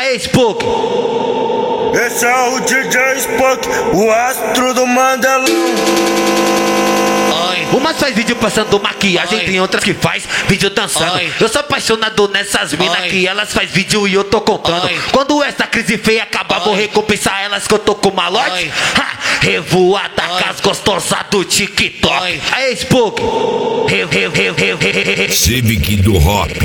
Aí, Spook. Esse é o DJ Spook, o astro do Mandelão. Umas faz vídeo passando maquiagem, tem outras que faz vídeo dançando. Eu sou apaixonado nessas minas que elas faz vídeo e eu tô contando. Quando essa crise feia acabar, vou recompensar elas que eu tô com malote. Revoada com as gostosas do TikTok. Aí, Spook. Civic do Rap.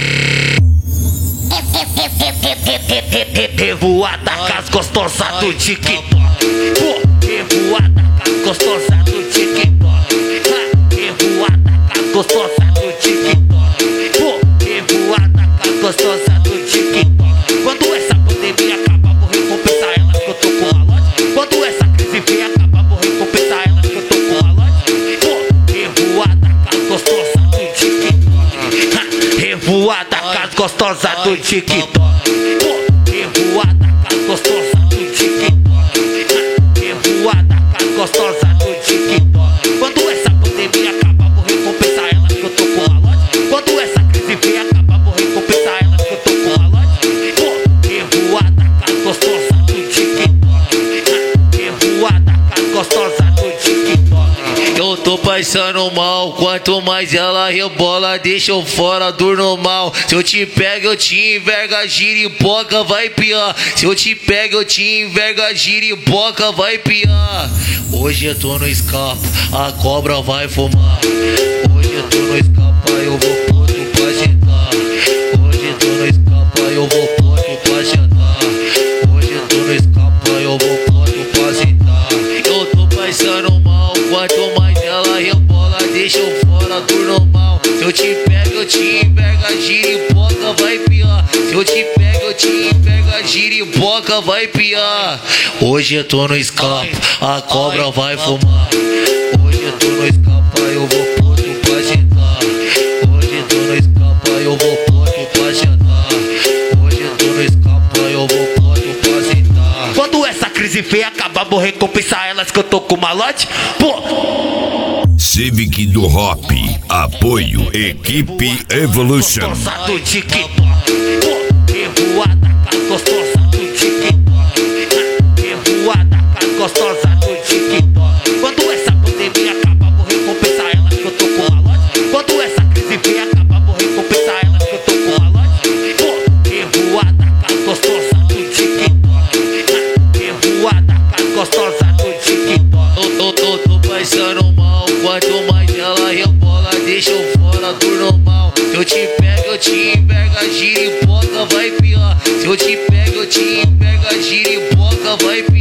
Revoada com as gostosas do TikTok. Revoada com as gostosas do TikTok. Revoada com as gostosas do TikTok. Revoada com as gostosas do TikTok. Quando essa pandemia acabar, vou recompensar elas que eu tô com malote. Quando essa crise vier acabar, vou recompensar elas que eu tô com malote. Revoada com as gostosas do TikTok. Revoada com as gostosas do TikTok. Revoada com as gostosas do TikTok. Revoada com as gostosas do TikTok. Quando essa pandemia acabar, vou recompensar elas que eu tô com malote. Quando essa crise vier acabar, vou recompensar elas que eu tô com malote. Revoada com as gostosas do TikTok. Revoada com as gostosas do TikTok. Eu tô passando mal, quanto mais ela rebola, deixa eu fora do normal. Se eu te pego, eu te enverga, giripoca, vai piar. Se eu te pego, eu te enverga, giripoca, vai piar. Hoje eu tô no escapo, a cobra vai fumar. Hoje eu tô no escapo, eu vou ponto pra sentar. Hoje eu tô no escapo, eu vou ponto pra sentar. Hoje eu tô no escapo, eu vou ponto pra sentar. Eu tô passando mal, quanto mais ela rebola, deixa eu fora do normal. Se eu te pego, eu te enverga, giripoca, vai piar. Se eu te pego, eu te enverga, giripoca, vai piar. Hoje eu tô no escape, a cobra vai fumar. Hoje eu tô no escape, eu vou ponto pra sentar. Hoje eu tô no escape, eu vou ponto pra sentar. Hoje eu tô no escape, eu vou ponto pra sentar. Quando essa crise feia acabar, vou recompensar elas que eu tô com malote. Civic do Rap. Apoio Equipe Evolution. Gostosa do TikTok. Revoada com as gostosas do TikTok. Revoada com as gostosas do TikTok. Quando essa pandemia acabar, vou recompensar elas que eu tô com malote. Quando essa crise vier acabar, vou recompensar elas que eu tô com malote. Revoada com as gostosas do TikTok. Revoada com as gostosas do TikTok. Eu tô passando mal, quanto mais ela rebola, deixa eu fora do normal. Se eu te pego, eu te enverga, giripoca, vai piar. Se eu te pego, eu te enverga, giripoca, vai piar.